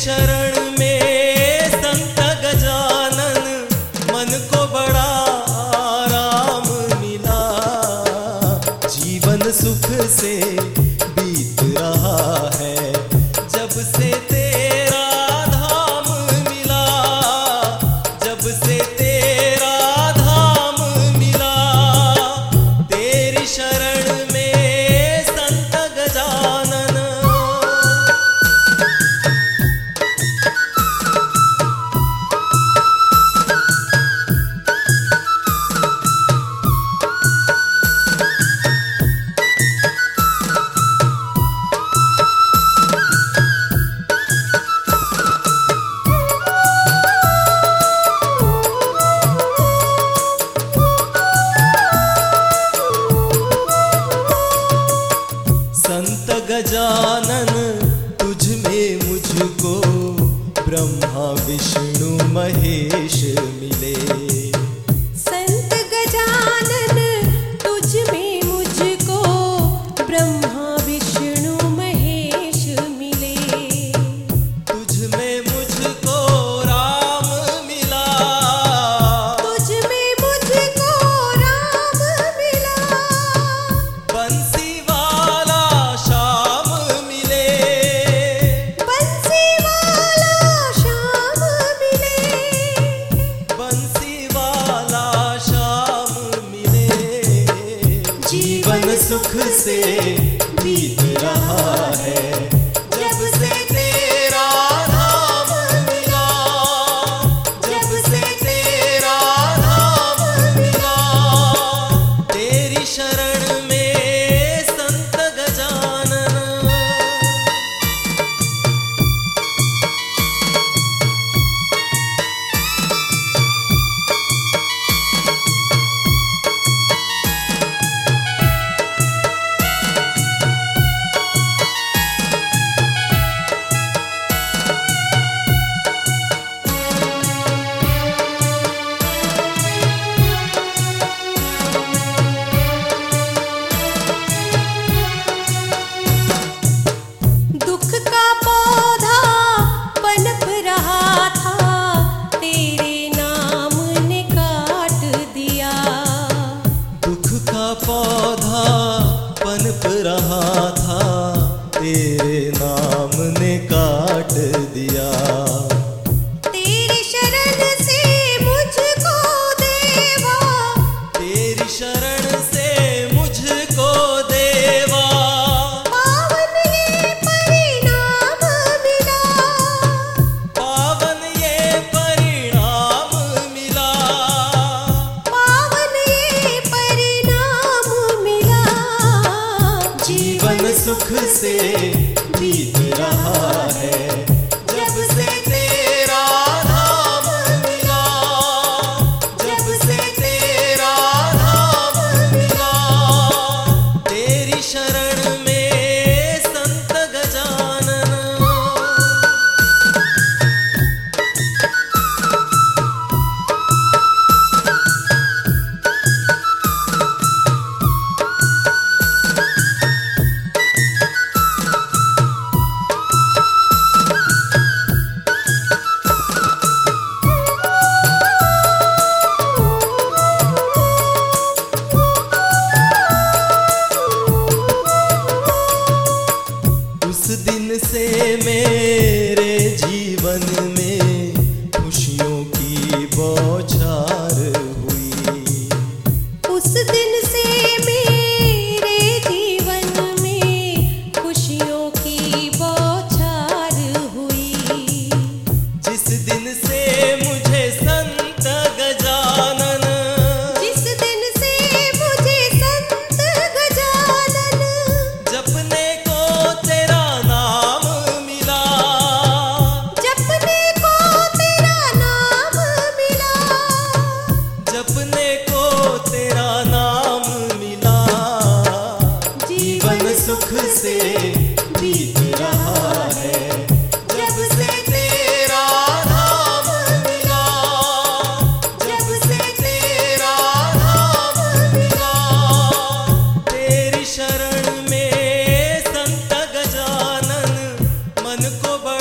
शरण में संत गजानन, मन को बड़ा आराम मिला। जीवन सुख से बीत रहा है, जब से तेरा धाम मिला, जब से तेरा धाम मिला। तेरी शरण में संत गजानन। संत गजानन तुझ में मुझको ब्रह्मा विष्णु महेश मिले। संत गजानन तुझ में मुझको ब्रह्मा विष्णु महेश मिले। तुझ में मुझको राम मिला, तुझ में मुझको राम मिला। बंसी वाला श्याम मिले, बंसी वाला श्याम मिले। बंसी वाला श्याम मिले। जीवन सुख से बीत रहा है, जब से तेरा धाम मिला, जब से तेरा धाम मिला। तेरी शरण में संत गजानन। दुख का पौधा पनप रहा था, तेरे नाम ने काट दिया। दुख का पौधा पनप रहा था, तेरे नाम ने काट दिया। तेरी शरण से मुझको देवा, तेरी शरण से मुझको देवा। पावन ये परिणाम मिला, पावन ये परिणाम मिला। पावन ये परिणाम मिला। जीवन सुख से बीत रहा है, जब से तेरा धाम मिला, जब से तेरा धाम मिला। तेरी शरण में संत गजानन। उस दिन से मेरे जीवन में खुशियों की बौछार हुई। उस दिन से मेरे जीवन में खुशियों की बौछार हुई। जिस दिन से मुझे संत गजानन, जिस दिन से मुझे संत गजानन जपने को तेरा नाम मिला, जपने को तेरा नाम मिला। जपने को तेरा नाम मिला। जीवन सुख से बीत रहा है, जब से तेरा धाम मिला, जब से तेरा धाम मिला। तेरी शरण में संत गजानन, मन को